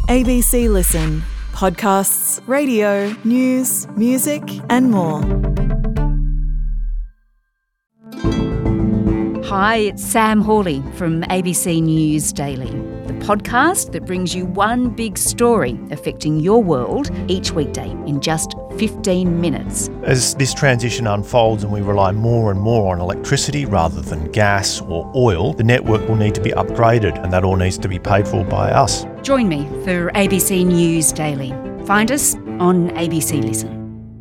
ABC Listen. Podcasts, radio, news, music, and more. Hi, it's Sam Hawley from ABC News Daily, the podcast that brings you one big story affecting your world each weekday in just 15 minutes. As this transition unfolds and we rely more and more on electricity rather than gas or oil, the network will need to be upgraded, and that all needs to be paid for by us. Join me for ABC News Daily. Find us on ABC Listen.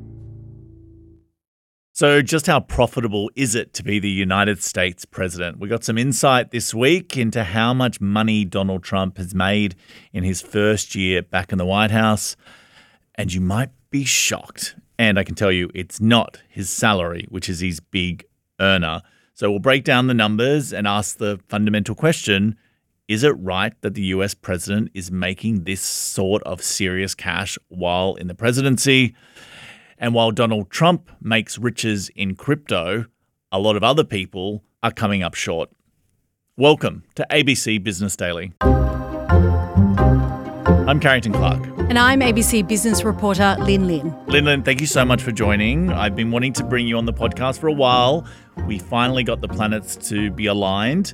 So just how profitable is it to be the United States president? We got some insight this week into how much money Donald Trump has made in his first year back in the White House. And you might be shocked. And I can tell you it's not his salary, which is his big earner. So we'll break down the numbers and ask the fundamental question, is it right that the US president is making this sort of serious cash while in the presidency? And while Donald Trump makes riches in crypto, a lot of other people are coming up short. Welcome to ABC Business Daily. I'm Carrington Clark. And I'm ABC Business reporter Lin Lin. Lin, thank you so much for joining. I've been wanting to bring you on the podcast for a while. We finally got the planets to be aligned.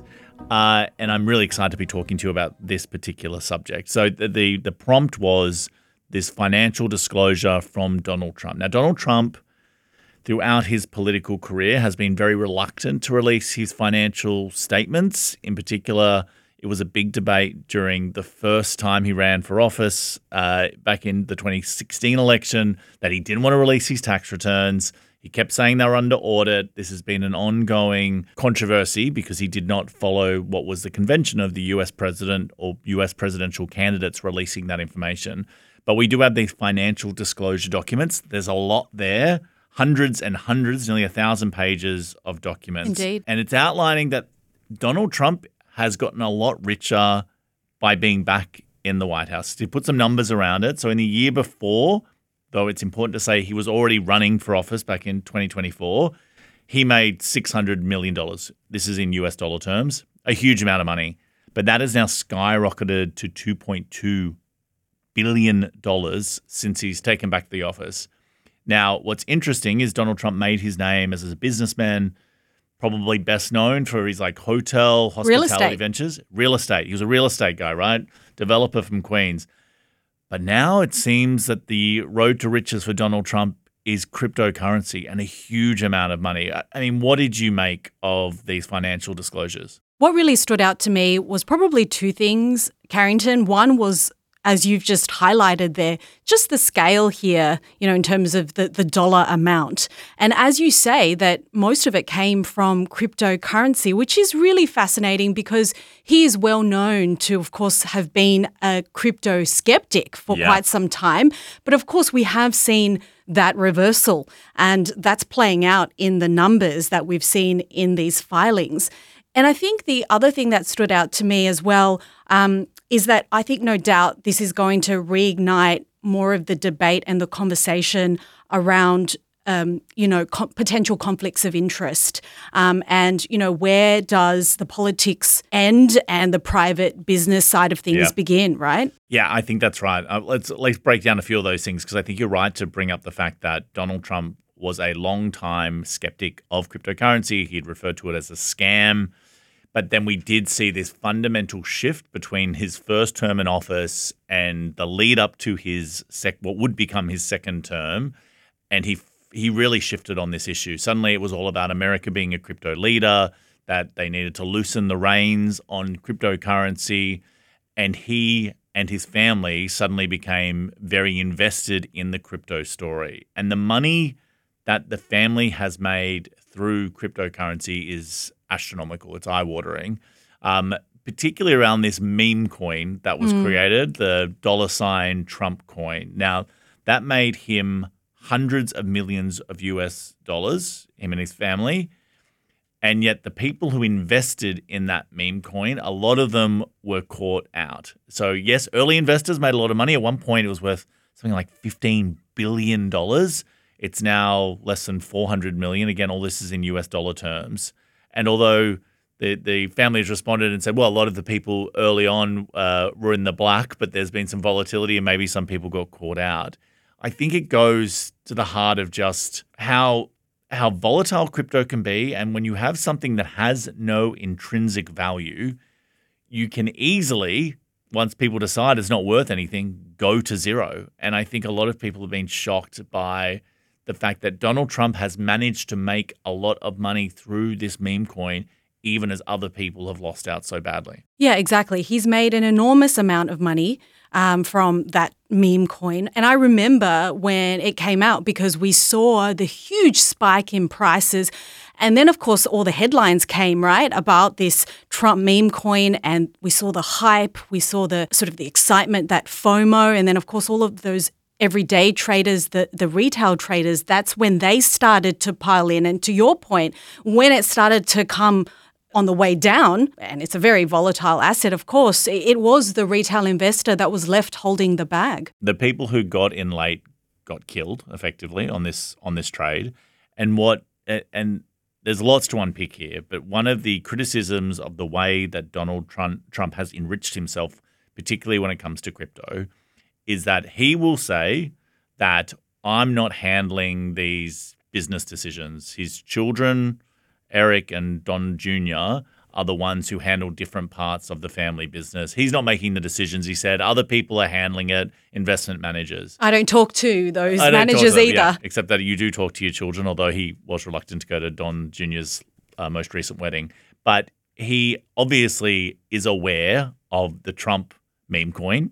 And I'm really excited to be talking to you about this particular subject. So the prompt was this financial disclosure from Donald Trump. Now, Donald Trump, throughout his political career, has been very reluctant to release his financial statements. In particular, it was a big debate during the first time he ran for office back in the 2016 election that he didn't want to release his tax returns. He kept saying they were under audit. This has been an ongoing controversy because he did not follow what was the convention of the US president or US presidential candidates releasing that information. But we do have these financial disclosure documents. There's a lot there, hundreds and hundreds, nearly 1,000 pages of documents. Indeed. And it's outlining that Donald Trump has gotten a lot richer by being back in the White House. To put some numbers around it, so in the year before, though it's important to say he was already running for office back in 2024, he made $600 million. This is in US dollar terms, a huge amount of money. But that has now skyrocketed to $2.2 billion since he's taken back the office. Now, what's interesting is Donald Trump made his name as a businessman, probably best known for his hotel, hospitality ventures. Real estate. He was a real estate guy, right? Developer from Queens. But now it seems that the road to riches for Donald Trump is cryptocurrency and a huge amount of money. I mean, what did you make of these financial disclosures? What really stood out to me was probably two things, Carrington. One was, as you've just highlighted there, just the scale here, in terms of the dollar amount. And as you say, that most of it came from cryptocurrency, which is really fascinating because he is well known to, of course, have been a crypto skeptic for quite some time. But of course, we have seen that reversal, and that's playing out in the numbers that we've seen in these filings. And I think the other thing that stood out to me as well is that I think no doubt this is going to reignite more of the debate and the conversation around, potential conflicts of interest and, where does the politics end and the private business side of things begin, right? Yeah, I think that's right. Let's break down a few of those things because I think you're right to bring up the fact that Donald Trump was a long-time skeptic of cryptocurrency. He'd referred to it as a scam. But then we did see this fundamental shift between his first term in office and the lead up to his what would become his second term. And he really shifted on this issue. Suddenly it was all about America being a crypto leader, that they needed to loosen the reins on cryptocurrency. And he and his family suddenly became very invested in the crypto story. And the money that the family has made through cryptocurrency is astronomical. It's eye-watering, particularly around this meme coin that was created, the $ Trump coin. Now, that made him hundreds of millions of US dollars, him and his family. And yet the people who invested in that meme coin, a lot of them were caught out. So yes, early investors made a lot of money. At one point, it was worth something like $15 billion. It's now less than $400 million. Again, all this is in US dollar terms. And although the families responded and said, well, a lot of the people early on were in the black, but there's been some volatility and maybe some people got caught out. I think it goes to the heart of just how volatile crypto can be. And when you have something that has no intrinsic value, you can easily, once people decide it's not worth anything, go to zero. And I think a lot of people have been shocked by the fact that Donald Trump has managed to make a lot of money through this meme coin, even as other people have lost out so badly. Yeah, exactly. He's made an enormous amount of money from that meme coin. And I remember when it came out because we saw the huge spike in prices. And then, of course, all the headlines came, right, about this Trump meme coin. And we saw the hype. We saw the sort of the excitement, that FOMO. And then, of course, all of those everyday traders, the retail traders, that's when they started to pile in. And to your point, when it started to come on the way down, and it's a very volatile asset, of course, it was the retail investor that was left holding the bag. The people who got in late got killed effectively on this trade. And there's lots to unpick here, but one of the criticisms of the way that Donald Trump has enriched himself, particularly when it comes to crypto, is that he will say that I'm not handling these business decisions. His children, Eric and Don Jr., are the ones who handle different parts of the family business. He's not making the decisions, he said. Other people are handling it, investment managers. I don't talk to those managers either. Yeah, except that you do talk to your children, although he was reluctant to go to Don Jr.'s most recent wedding. But he obviously is aware of the Trump meme coin.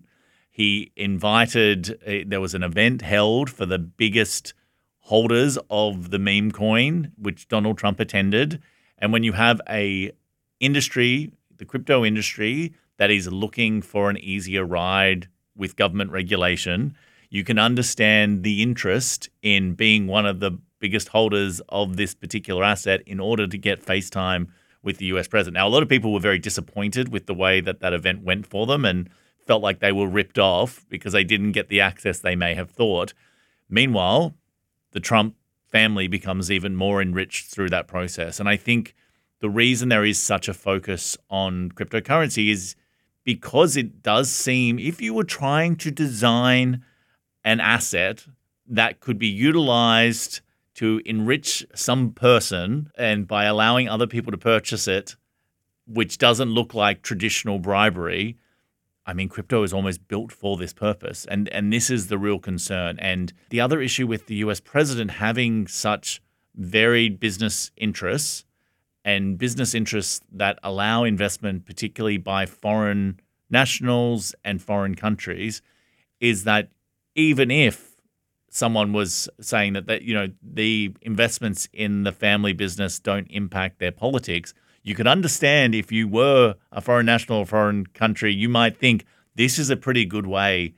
He invited, there was an event held for the biggest holders of the meme coin, which Donald Trump attended. And when you have a industry, the crypto industry, that is looking for an easier ride with government regulation, you can understand the interest in being one of the biggest holders of this particular asset in order to get FaceTime with the US president. Now, a lot of people were very disappointed with the way that event went for them and felt like they were ripped off because they didn't get the access they may have thought. Meanwhile, the Trump family becomes even more enriched through that process. And I think the reason there is such a focus on cryptocurrency is because it does seem, if you were trying to design an asset that could be utilized to enrich some person and by allowing other people to purchase it, which doesn't look like traditional bribery, I mean, crypto is almost built for this purpose, and this is the real concern. And the other issue with the US president having such varied business interests and business interests that allow investment, particularly by foreign nationals and foreign countries, is that even if someone was saying that the investments in the family business don't impact their politics, you could understand if you were a foreign national or foreign country, you might think this is a pretty good way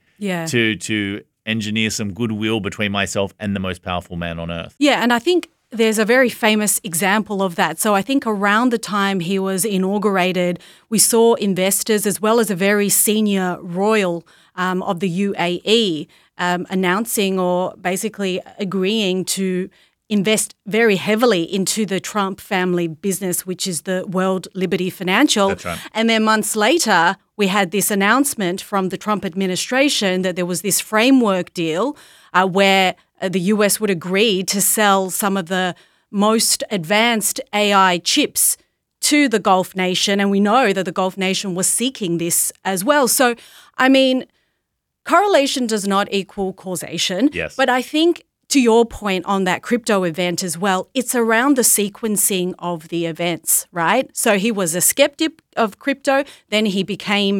to engineer some goodwill between myself and the most powerful man on earth. Yeah, and I think there's a very famous example of that. So I think around the time he was inaugurated, we saw investors as well as a very senior royal of the UAE announcing or basically agreeing to invest very heavily into the Trump family business, which is the World Liberty Financial. That's right. And then months later, we had this announcement from the Trump administration that there was this framework deal where the US would agree to sell some of the most advanced AI chips to the Gulf nation. And we know that the Gulf nation was seeking this as well. So, I mean, correlation does not equal causation. Yes. But I think to your point on that crypto event as well, it's around the sequencing of the events, right? So he was a skeptic of crypto, then he became,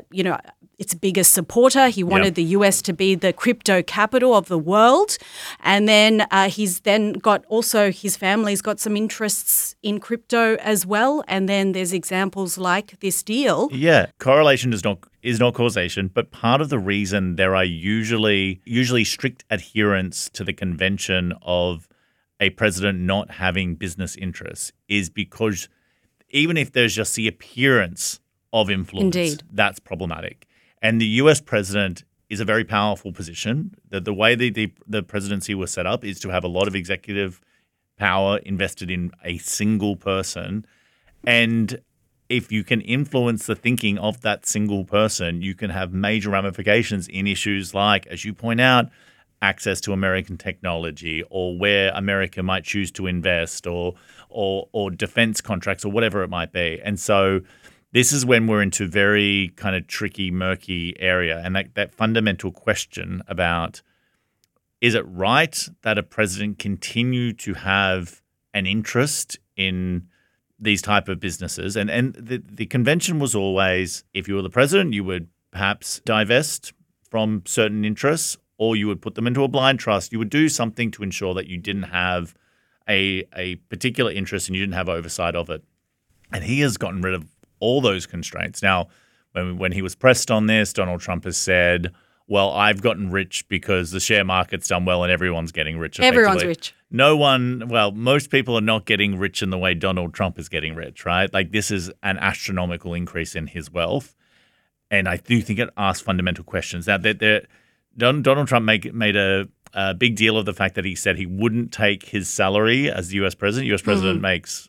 its biggest supporter. He wanted the US to be the crypto capital of the world. And then he's then got also his family's got some interests in crypto as well. And then there's examples like this deal. Yeah, correlation is not causation, but part of the reason there are usually strict adherence to the convention of a president not having business interests is because even if there's just the appearance of influence, that's problematic. And the US president is a very powerful position. The way the presidency was set up is to have a lot of executive power invested in a single person. And if you can influence the thinking of that single person, you can have major ramifications in issues like, as you point out, access to American technology, or where America might choose to invest, or defense contracts, or whatever it might be. And so this is when we're into very kind of tricky, murky area. And that fundamental question about, is it right that a president continue to have an interest in these type of businesses? And the convention was always, if you were the president, you would perhaps divest from certain interests, or you would put them into a blind trust. You would do something to ensure that you didn't have a particular interest and you didn't have oversight of it. And he has gotten rid of all those constraints. Now, when he was pressed on this, Donald Trump has said, well, I've gotten rich because the share market's done well and everyone's getting rich. Everyone's rich. Most people are not getting rich in the way Donald Trump is getting rich, right? Like, this is an astronomical increase in his wealth. And I do think it asks fundamental questions. Now, Donald Trump made a big deal of the fact that he said he wouldn't take his salary as the U.S. president. U.S. president makes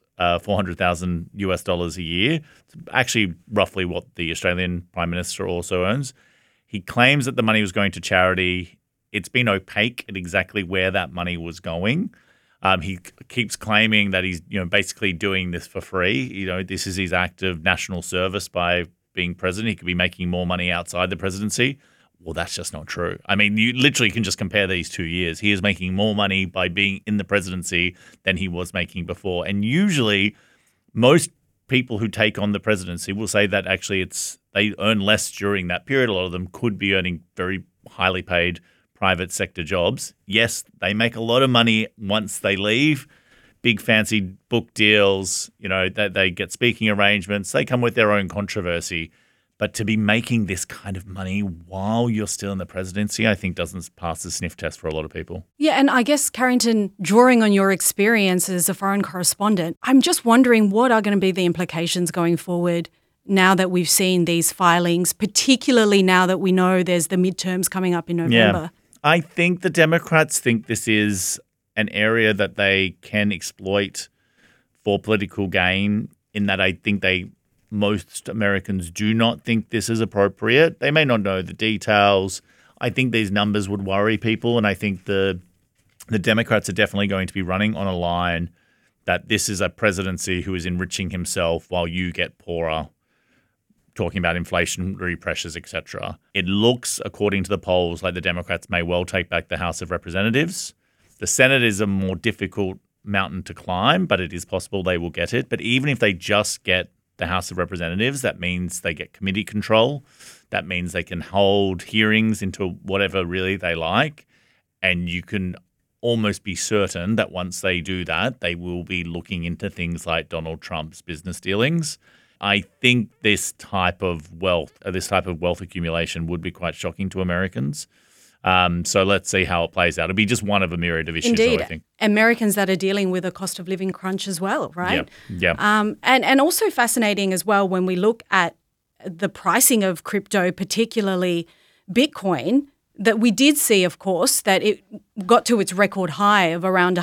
$400,000 a year. It's actually roughly what the Australian Prime Minister also earns. He claims that the money was going to charity. It's been opaque at exactly where that money was going. He keeps claiming that he's basically doing this for free. This is his act of national service by being president. He could be making more money outside the presidency. Well, that's just not true. I mean, you literally can just compare these 2 years. He is making more money by being in the presidency than he was making before. And usually most people who take on the presidency will say that actually they earn less during that period. A lot of them could be earning very highly paid private sector jobs. Yes, they make a lot of money once they leave. Big fancy book deals, that they get speaking arrangements. They come with their own controversy. But to be making this kind of money while you're still in the presidency, I think doesn't pass the sniff test for a lot of people. Yeah, and I guess, Carrington, drawing on your experience as a foreign correspondent, I'm just wondering what are going to be the implications going forward now that we've seen these filings, particularly now that we know there's the midterms coming up in November. Yeah. I think the Democrats think this is an area that they can exploit for political gain, in that I think most Americans do not think this is appropriate. They may not know the details. I think these numbers would worry people, and I think the Democrats are definitely going to be running on a line that this is a presidency who is enriching himself while you get poorer, talking about inflationary pressures, etc. It looks, according to the polls, like the Democrats may well take back the House of Representatives. The Senate is a more difficult mountain to climb, but it is possible they will get it. But even if they just get the House of Representatives, that means they get committee control. That means they can hold hearings into whatever really they like. And you can almost be certain that once they do that, they will be looking into things like Donald Trump's business dealings. I think this type of wealth accumulation would be quite shocking to Americans. So let's see how it plays out. It'll be just one of a myriad of issues, Indeed. though, I think. Americans that are dealing with a cost of living crunch as well, right? Yeah. And also fascinating as well when we look at the pricing of crypto, particularly Bitcoin, that we did see, of course, that it got to its record high of around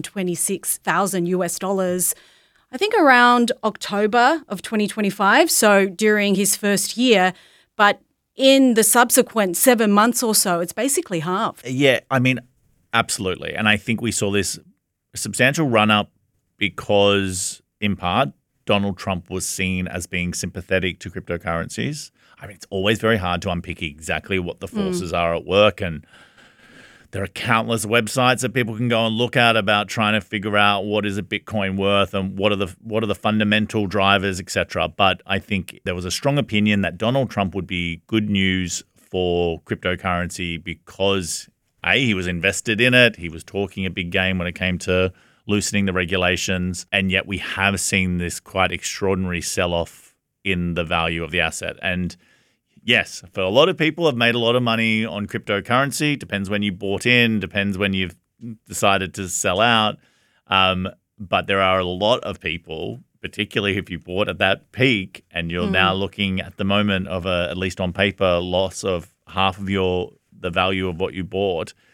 $126,000, I think around October of 2025, so during his first year. But in the subsequent 7 months or so, it's basically halved. Yeah, I mean, absolutely. And I think we saw this substantial run-up because, in part, Donald Trump was seen as being sympathetic to cryptocurrencies. I mean, it's always very hard to unpick exactly what the forces are at work, and there are countless websites that people can go and look at about trying to figure out what is a Bitcoin worth and what are the fundamental drivers, etc. But I think there was a strong opinion that Donald Trump would be good news for cryptocurrency because he was invested in it. He was talking a big game when it came to loosening the regulations, and yet we have seen this quite extraordinary sell-off in the value of the asset. And yes, for a lot of people have made a lot of money on cryptocurrency. Depends when you bought in, depends when you've decided to sell out. But there are a lot of people, particularly if you bought at that peak and you're now looking at the moment of at least on paper, loss of half of the value of what you bought,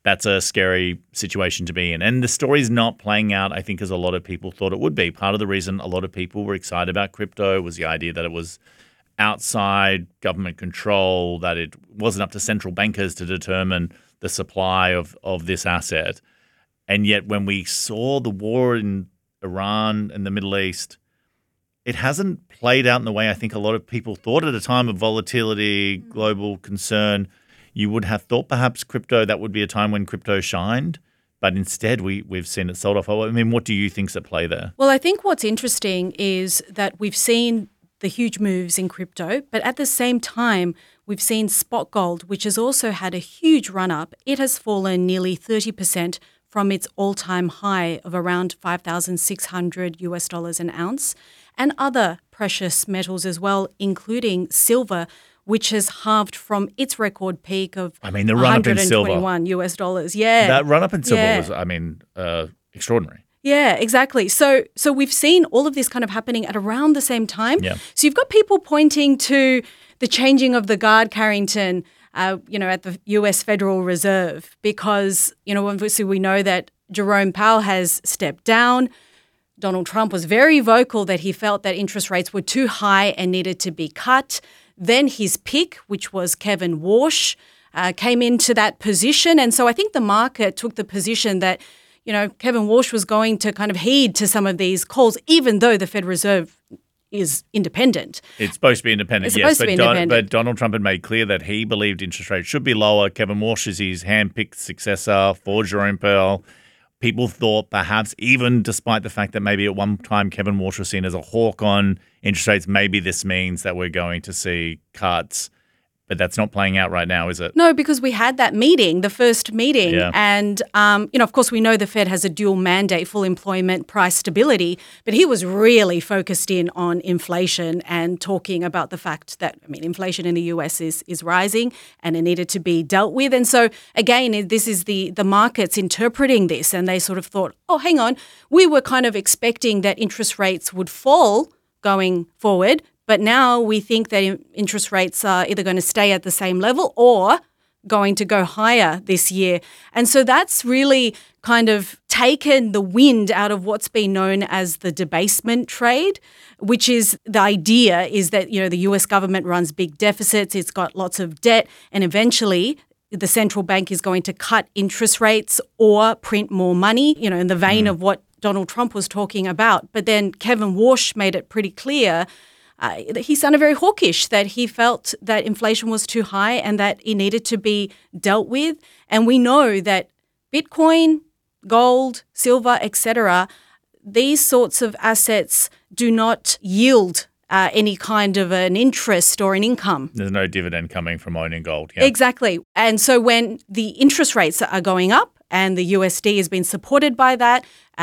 that's a scary situation to be in. And the story's not playing out, I think, as a lot of people thought it would be. Part of the reason a lot of people were excited about crypto was the idea that it was outside government control, that it wasn't up to central bankers to determine the supply of this asset. And yet when we saw the war in Iran and the Middle East, it hasn't played out in the way I think a lot of people thought at a time of volatility, global concern. You would have thought perhaps crypto, that would be a time when crypto shined, but instead we've seen it sold off. I mean, what do you think's at play there? Well, I think what's interesting is that we've seen the huge moves in crypto, but at the same time, we've seen spot gold, which has also had a huge run up. It has fallen nearly 30% from its all-time high of around $5,600 an ounce, and other precious metals as well, including silver, which has halved from its record peak of the run up in silver, $121. Yeah, that run up in silver was, extraordinary. Yeah, exactly. So we've seen all of this kind of happening at around the same time. Yeah. So you've got people pointing to the changing of the guard, Carrington, at the US Federal Reserve, because, obviously we know that Jerome Powell has stepped down. Donald Trump was very vocal that he felt that interest rates were too high and needed to be cut. Then his pick, which was Kevin Warsh, came into that position. And so I think the market took the position that, Kevin Warsh was going to kind of heed to some of these calls, even though the Fed Reserve is independent. It's supposed to be independent, yes. But Donald Trump had made clear that he believed interest rates should be lower. Kevin Warsh is his hand-picked successor for Jerome Powell. People thought perhaps, even despite the fact that maybe at one time Kevin Warsh was seen as a hawk on interest rates, maybe this means that we're going to see cuts. But that's not playing out right now, is it? No, because we had that meeting, the first meeting. Yeah. And, of course, we know the Fed has a dual mandate, full employment, price stability. But he was really focused in on inflation and talking about the fact that, inflation in the US is rising and it needed to be dealt with. And so, again, this is the markets interpreting this. And they sort of thought, oh, hang on, we were kind of expecting that interest rates would fall going forward. But now we think that interest rates are either going to stay at the same level or going to go higher this year. And so that's really kind of taken the wind out of what's been known as the debasement trade, which is the idea is that, the US government runs big deficits, it's got lots of debt, and eventually the central bank is going to cut interest rates or print more money, in the vein of what Donald Trump was talking about. But then Kevin Warsh made it pretty clear. He sounded very hawkish, that he felt that inflation was too high and that it needed to be dealt with. And we know that Bitcoin, gold, silver, etc., these sorts of assets do not yield any kind of an interest or an income. There's no dividend coming from owning gold. Yeah. Exactly. And so when the interest rates are going up and the USD has been supported by that,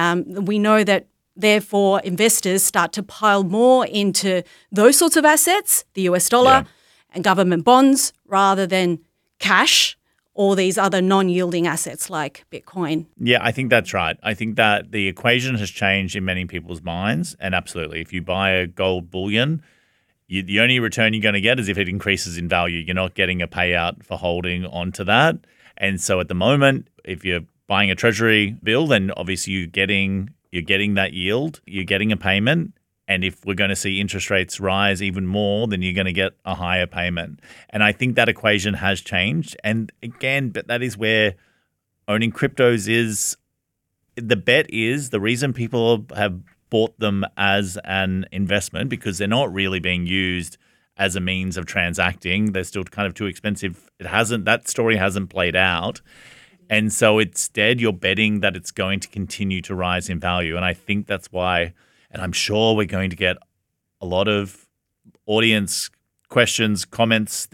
we know that therefore, investors start to pile more into those sorts of assets, the US dollar and government bonds, rather than cash or these other non-yielding assets like Bitcoin. Yeah, I think that's right. I think that the equation has changed in many people's minds. And absolutely, if you buy a gold bullion, the only return you're going to get is if it increases in value. You're not getting a payout for holding onto that. And so at the moment, if you're buying a treasury bill, then obviously you're getting that yield, you're getting a payment, and if we're going to see interest rates rise even more, then you're going to get a higher payment. And I think that equation has changed. And again, but that is where owning cryptos is, the bet is, the reason people have bought them as an investment, because they're not really being used as a means of transacting. They're still kind of too expensive. That story hasn't played out. And so instead, you're betting that it's going to continue to rise in value. And I think that's why, and I'm sure we're going to get a lot of audience questions, comments.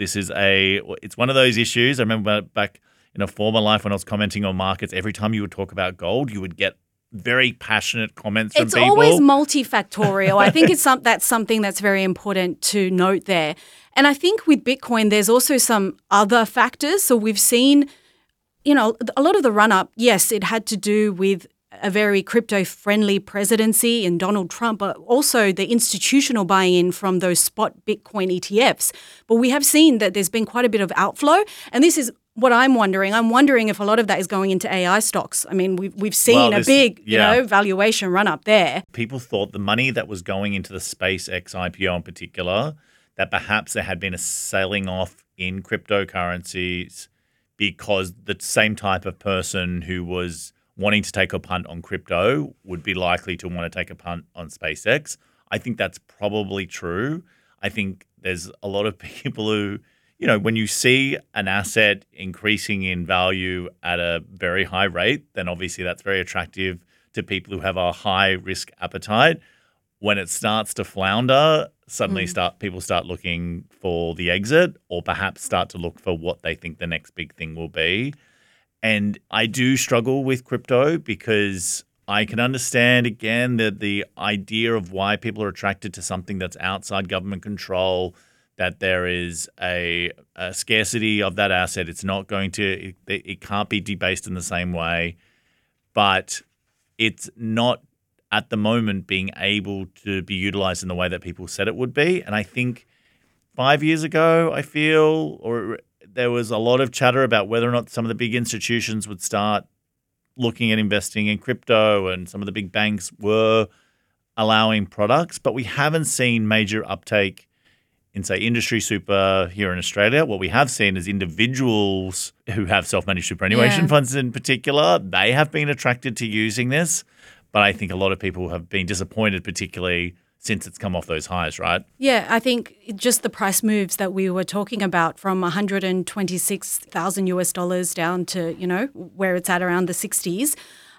It's one of those issues. I remember back in a former life when I was commenting on markets, every time you would talk about gold, you would get very passionate comments from people. It's always multifactorial. I think that's something that's very important to note there. And I think with Bitcoin, there's also some other factors. So we've seen, a lot of the run-up, yes, it had to do with a very crypto-friendly presidency in Donald Trump, but also the institutional buy-in from those spot Bitcoin ETFs. But we have seen that there's been quite a bit of outflow, and this is what I'm wondering if a lot of that is going into AI stocks. I mean, we've seen a big, valuation run up there. People thought the money that was going into the SpaceX IPO in particular, that perhaps there had been a selling off in cryptocurrencies because the same type of person who was wanting to take a punt on crypto would be likely to want to take a punt on SpaceX. I think that's probably true. I think there's a lot of people who, when you see an asset increasing in value at a very high rate, then obviously that's very attractive to people who have a high risk appetite. When it starts to flounder, suddenly people start looking for the exit, or perhaps start to look for what they think the next big thing will be. And I do struggle with crypto because I can understand, again, the idea of why people are attracted to something that's outside government control, that there is a scarcity of that asset. It's not going to – it can't be debased in the same way. But it's not at the moment being able to be utilized in the way that people said it would be. And I think 5 years ago, there was a lot of chatter about whether or not some of the big institutions would start looking at investing in crypto, and some of the big banks were allowing products, but we haven't seen major uptake in, say, industry super here in Australia. What we have seen is individuals who have self-managed superannuation funds in particular, they have been attracted to using this, but I think a lot of people have been disappointed, particularly since it's come off those highs, right? Yeah, I think just the price moves that we were talking about, from $126,000 down to, where it's at around the 60s,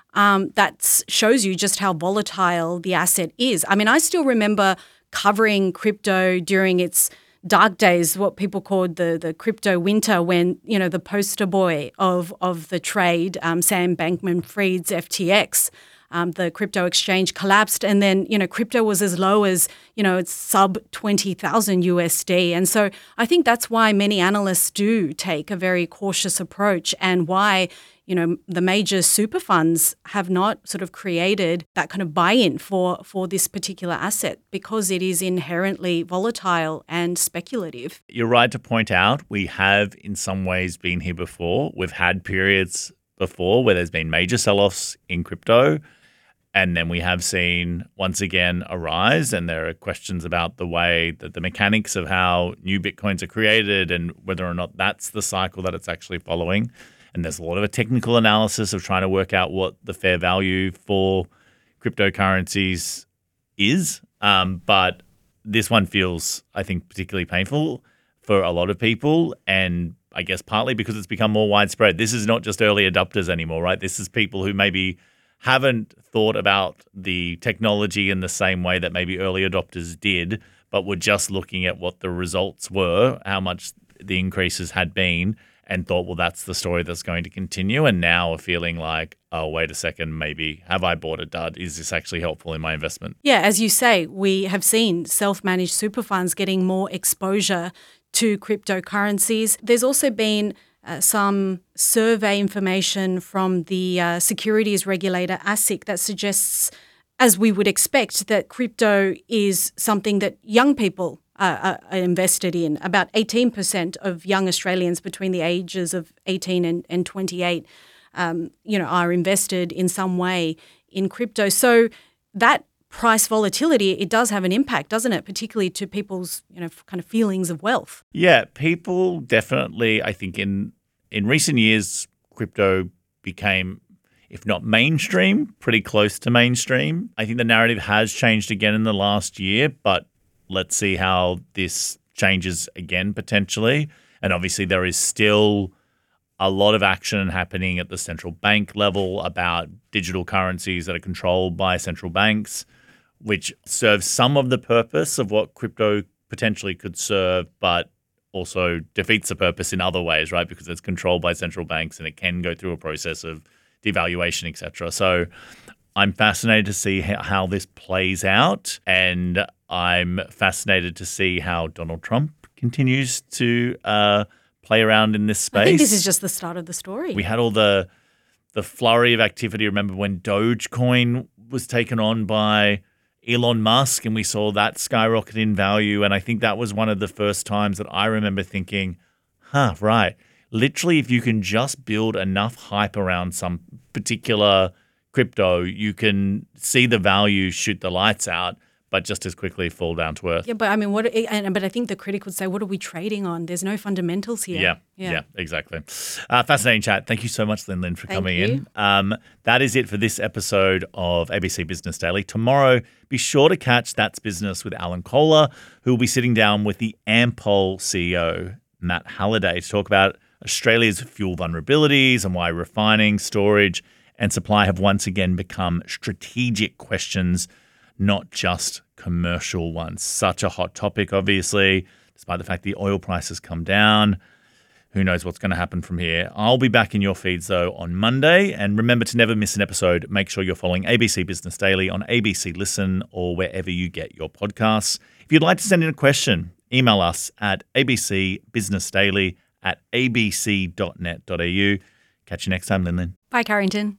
that shows you just how volatile the asset is. I mean, I still remember covering crypto during its dark days, what people called the crypto winter, when, the poster boy of the trade, Sam Bankman-Fried's FTX, the crypto exchange collapsed, and then, crypto was as low as, it's sub 20,000 USD. And so I think that's why many analysts do take a very cautious approach, and why, the major super funds have not sort of created that kind of buy-in for this particular asset, because it is inherently volatile and speculative. You're right to point out we have in some ways been here before. We've had periods before where there's been major sell-offs in crypto, and then we have seen, once again, a rise, and there are questions about the way that the mechanics of how new Bitcoins are created and whether or not that's the cycle that it's actually following. And there's a lot of a technical analysis of trying to work out what the fair value for cryptocurrencies is. But this one feels, I think, particularly painful for a lot of people, and I guess partly because it's become more widespread. This is not just early adopters anymore, right? This is people who maybe haven't thought about the technology in the same way that maybe early adopters did, but were just looking at what the results were, how much the increases had been, and thought, well, that's the story that's going to continue. And now are feeling like, oh, wait a second, maybe have I bought a dud? Is this actually helpful in my investment? Yeah, as you say, we have seen self-managed super funds getting more exposure to cryptocurrencies. There's also been some survey information from the securities regulator ASIC that suggests, as we would expect, that crypto is something that young people are invested in. About 18% of young Australians between the ages of 18 and 28, are invested in some way in crypto. So that price volatility, it does have an impact, doesn't it? Particularly to people's, kind of feelings of wealth. Yeah, people definitely, I think in recent years, crypto became, if not mainstream, pretty close to mainstream. I think the narrative has changed again in the last year, but let's see how this changes again potentially. And obviously there is still a lot of action happening at the central bank level about digital currencies that are controlled by central banks, which serves some of the purpose of what crypto potentially could serve, but also defeats the purpose in other ways, right? Because it's controlled by central banks and it can go through a process of devaluation, et cetera. So I'm fascinated to see how this plays out, and I'm fascinated to see how Donald Trump continues to play around in this space. I think this is just the start of the story. We had all the flurry of activity. Remember when Dogecoin was taken on by Elon Musk, and we saw that skyrocket in value. And I think that was one of the first times that I remember thinking, right, literally, if you can just build enough hype around some particular crypto, you can see the value shoot the lights out, but just as quickly fall down to earth. Yeah, but I mean, but I think the critic would say, what are we trading on? There's no fundamentals here. Yeah, exactly. Fascinating chat. Thank you so much, Lin, for coming in. That is it for this episode of ABC Business Daily. Tomorrow, be sure to catch That's Business with Alan Kohler, who will be sitting down with the Ampol CEO, Matt Halliday, to talk about Australia's fuel vulnerabilities and why refining, storage, and supply have once again become strategic questions, not just commercial ones. Such a hot topic, obviously, despite the fact the oil prices come down. Who knows what's going to happen from here? I'll be back in your feeds, though, on Monday. And remember to never miss an episode. Make sure you're following ABC Business Daily on ABC Listen or wherever you get your podcasts. If you'd like to send in a question, email us at abcbusinessdaily@abc.net.au. Catch you next time, Lin. Bye, Carrington.